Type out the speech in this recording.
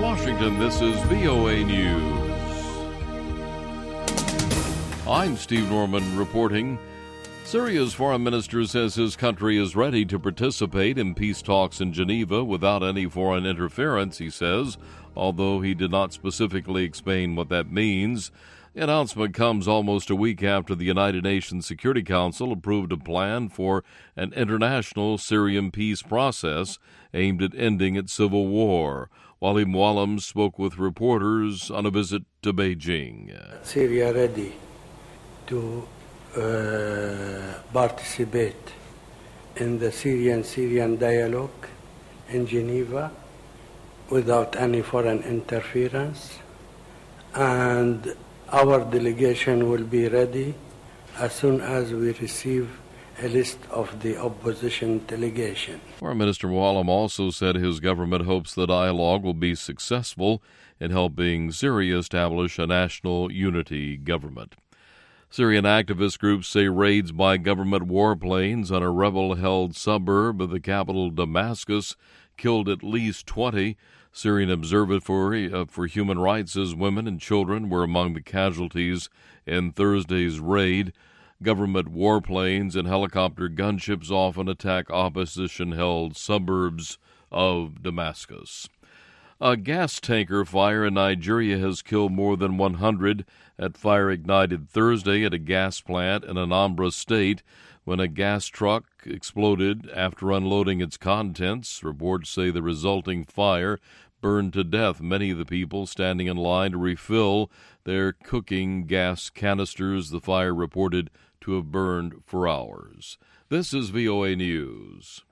Washington, this is VOA News. I'm Steve Norman reporting. Syria's foreign minister says his country is ready to participate in peace talks in Geneva without any foreign interference, he says, although he did not specifically explain what that means. The announcement comes almost a week after the United Nations Security Council approved a plan for an international Syrian peace process aimed at ending its civil war. Wally Mualim spoke with reporters on a visit to Beijing. Syria ready to participate in the Syrian dialogue in Geneva without any foreign interference, and our delegation will be ready as soon as we receive a list of the opposition delegation. Foreign Minister Mualim also said his government hopes the dialogue will be successful in helping Syria establish a national unity government. Syrian activist groups say raids by government warplanes on a rebel-held suburb of the capital Damascus killed at least 20. Syrian Observatory for Human Rights says women and children were among the casualties in Thursday's raid. Government warplanes and helicopter gunships often attack opposition-held suburbs of Damascus. A gas tanker fire in Nigeria has killed more than 100. That fire ignited Thursday at a gas plant in Anambra State when a gas truck exploded after unloading its contents. Reports say the resulting fire burned to death many of the people standing in line to refill their cooking gas canisters. The fire reported to have burned for hours. This is VOA News.